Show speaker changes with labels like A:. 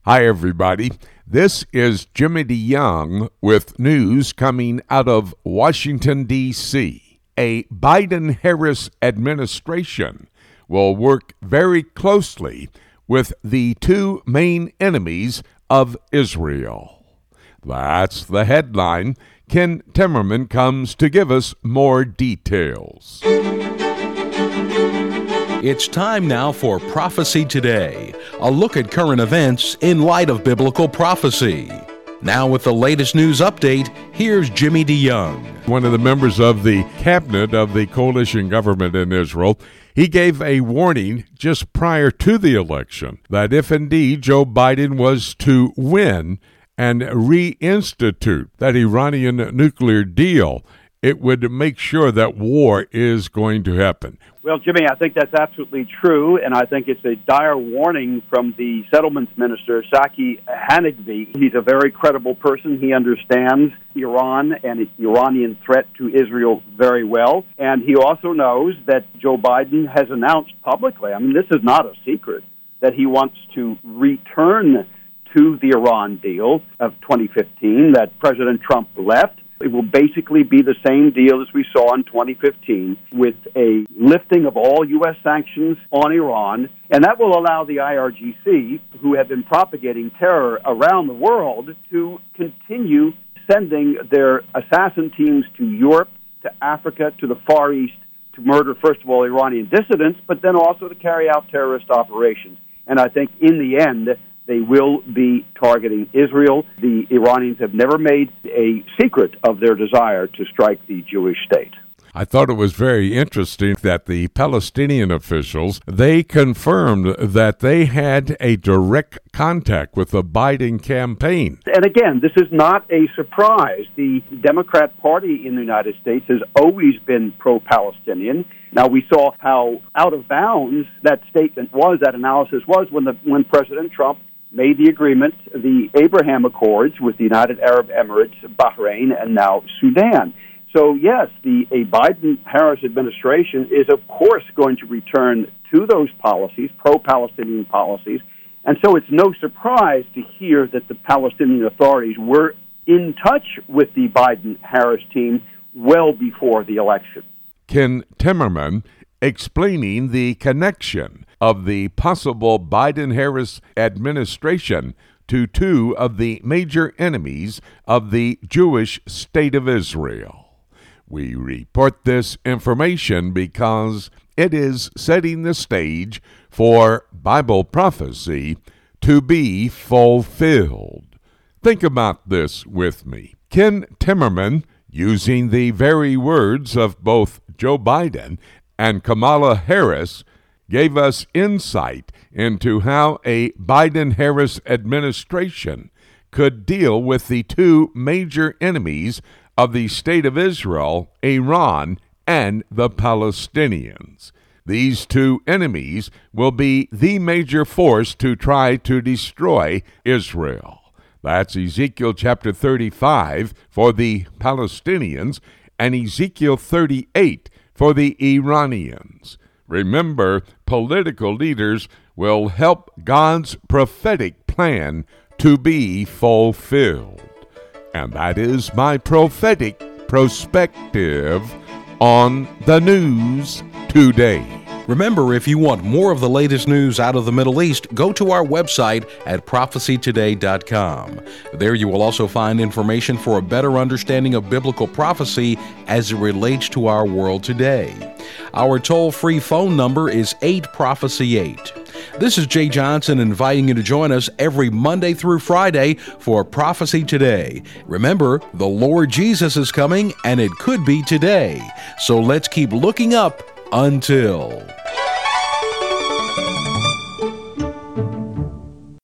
A: Hi, everybody. This is Jimmy DeYoung with news coming out of Washington, D.C. A Biden-Harris administration will work very closely with the two main enemies of Israel. That's the headline. Ken Timmerman comes to give us more details.
B: It's time now for Prophecy Today, a look at current events in light of biblical prophecy. Now with the latest news update, here's Jimmy DeYoung.
A: One of the members of the cabinet of the coalition government in Israel, he gave a warning just prior to the election that if indeed Joe Biden was to win and reinstitute that Iranian nuclear deal, it would make sure that war is going to happen.
C: Well, Jimmy, I think that's absolutely true, and I think it's a dire warning from the settlements minister, Saki Hanegbi. He's a very credible person. He understands Iran and its Iranian threat to Israel very well, and he also knows that Joe Biden has announced publicly, I mean, this is not a secret, that he wants to return to the Iran deal of 2015 that President Trump left. It will basically be the same deal as we saw in 2015 with a lifting of all U.S. sanctions on Iran, and that will allow the IRGC, who have been propagating terror around the world, to continue sending their assassin teams to Europe, to Africa, to the Far East, to murder, first of all, Iranian dissidents, but then also to carry out terrorist operations. And I think in the end, they will be targeting Israel. The Iranians have never made a secret of their desire to strike the Jewish state.
A: I thought it was very interesting that the Palestinian officials, they confirmed that they had a direct contact with the Biden campaign.
C: And again, this is not a surprise. The Democrat Party in the United States has always been pro-Palestinian. Now, we saw how out of bounds that statement was, that analysis was, when President Trump made the agreement, the Abraham Accords with the United Arab Emirates, Bahrain, and now Sudan. So, yes, a Biden-Harris administration is, of course, going to return to those policies, pro-Palestinian policies. And so it's no surprise to hear that the Palestinian authorities were in touch with the Biden-Harris team well before the election.
A: Ken Timmerman explaining the connection of the possible Biden-Harris administration to two of the major enemies of the Jewish state of Israel. We report this information because it is setting the stage for Bible prophecy to be fulfilled. Think about this with me. Ken Timmerman, using the very words of both Joe Biden and Kamala Harris, gave us insight into how a Biden-Harris administration could deal with the two major enemies of the state of Israel, Iran, and the Palestinians. These two enemies will be the major force to try to destroy Israel. That's Ezekiel chapter 35 for the Palestinians and Ezekiel 38 for the Iranians. Remember, political leaders will help God's prophetic plan to be fulfilled. And that is my prophetic perspective on the news today.
B: Remember, if you want more of the latest news out of the Middle East, go to our website at prophecytoday.com. There you will also find information for a better understanding of biblical prophecy as it relates to our world today. Our toll-free phone number is 8-PROPHECY-8. This is Jay Johnson inviting you to join us every Monday through Friday for Prophecy Today. Remember, the Lord Jesus is coming, and it could be today. So let's keep looking up until...